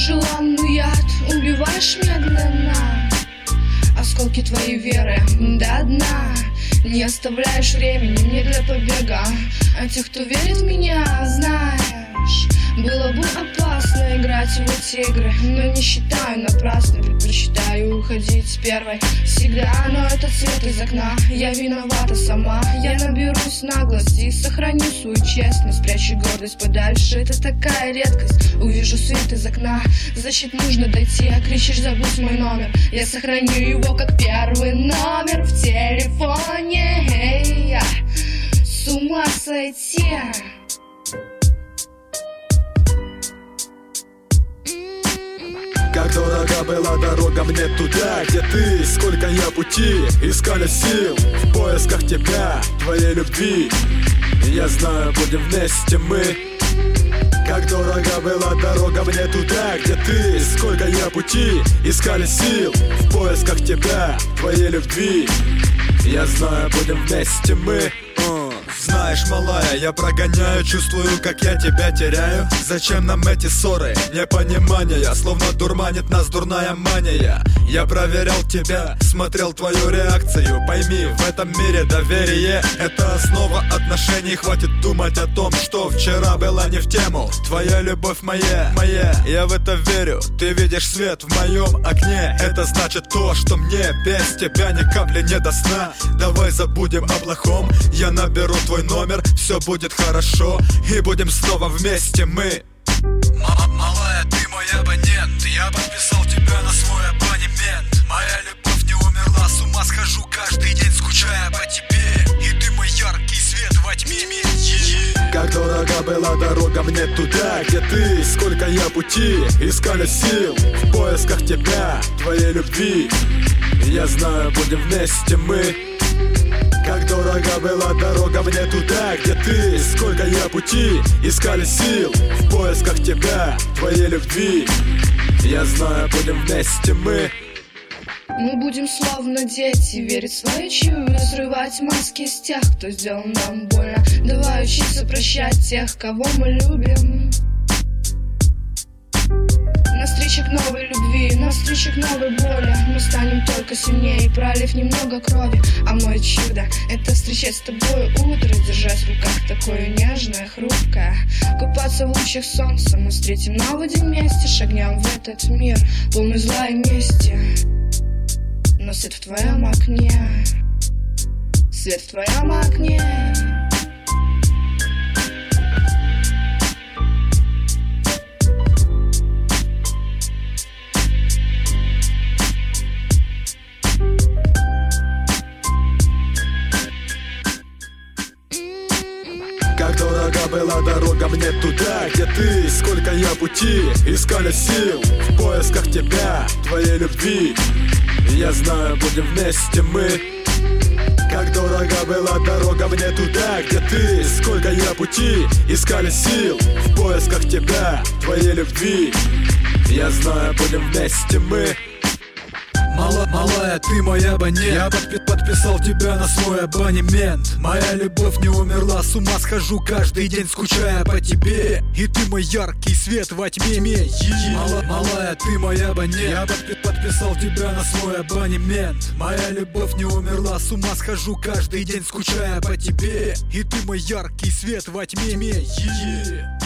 желанный яд, убиваешь медленно. Осколки твоей веры до дна. Не оставляешь времени мне для побега. А тех, кто верит в меня, знаешь, было бы опасно играть в эти игры, но не считаю напрасно, предпочитаю уходить с первой всегда. Но этот свет из окна, я виновата сама. Я наберусь наглости и сохраню свою честность. Прячу гордость подальше, это такая редкость. Увижу свет из окна, значит нужно дойти. А кричишь, забудь мой номер, я сохраню его как первый номер в телефоне. Эй, с ума сойти. Как дорога была дорога мне туда, где ты, сколько я пути искали сил в поисках тебя, твоей любви. Я знаю, будем вместе мы. Как дорога была дорога мне туда, где ты, сколько я пути искали сил в поисках тебя, твоей любви. Я знаю, будем вместе мы. Знаешь, малая, я прогоняю, чувствую, как я тебя теряю. Зачем нам эти ссоры, непонимания? Словно дурманит нас дурная мания. Я проверял тебя, смотрел твою реакцию. Пойми, в этом мире доверие — это основа отношений. Хватит думать о том, что вчера было не в тему. Твоя любовь моя, я в это верю. Ты видишь свет в моем окне. Это значит то, что мне без тебя ни капли не до сна. Давай забудем о плохом, я наберу твой номер, все будет хорошо, и будем снова вместе мы. Малая, ты мой абонент, я подписал тебя на свой абонемент. Моя любовь не умерла, с ума схожу каждый день, скучая по тебе. И ты мой яркий свет во тьме. Как дорога была дорога мне туда, где ты, сколько я пути искали сил в поисках тебя, твоей любви. Я знаю, будем вместе мы. Как дорога была дорога мне туда, где ты, сколько я пути искали сил в поисках тебя, твоей любви. Я знаю, будем вместе мы. Мы будем словно дети, верить в свою, разрывать маски с тех, кто сделал нам больно. Давай учиться прощать тех, кого мы любим. Навстречу к новой любви, навстречу к новой боли. Мы станем только сильнее, пролив немного крови. А мое чудо — это встречать с тобой утро, держать в руках такое нежное, хрупкое. Купаться в лучах солнца, мы встретим новый день вместе. Шагнем в этот мир, полный зла и мести. Но свет в твоем окне, свет в твоем окне. Как дорога была дорога мне туда, где ты, сколько я пути искали сил в поисках тебя, твоей любви. Я знаю, будем вместе мы. Как дорога была дорога мне туда, где ты, сколько я пути искали сил в поисках тебя, твоей любви. Я знаю, будем вместе мы. Малая, ты мой абонент, я подписал тебя на свой абонемент. Моя любовь не умерла, с ума схожу каждый день, скучая по тебе. И ты мой яркий свет во тьме. Малая, ты мой абонент, я подписал тебя на свой абонемент. Моя любовь не умерла, с ума схожу каждый день, скучая по тебе. И ты мой яркий свет во тьме.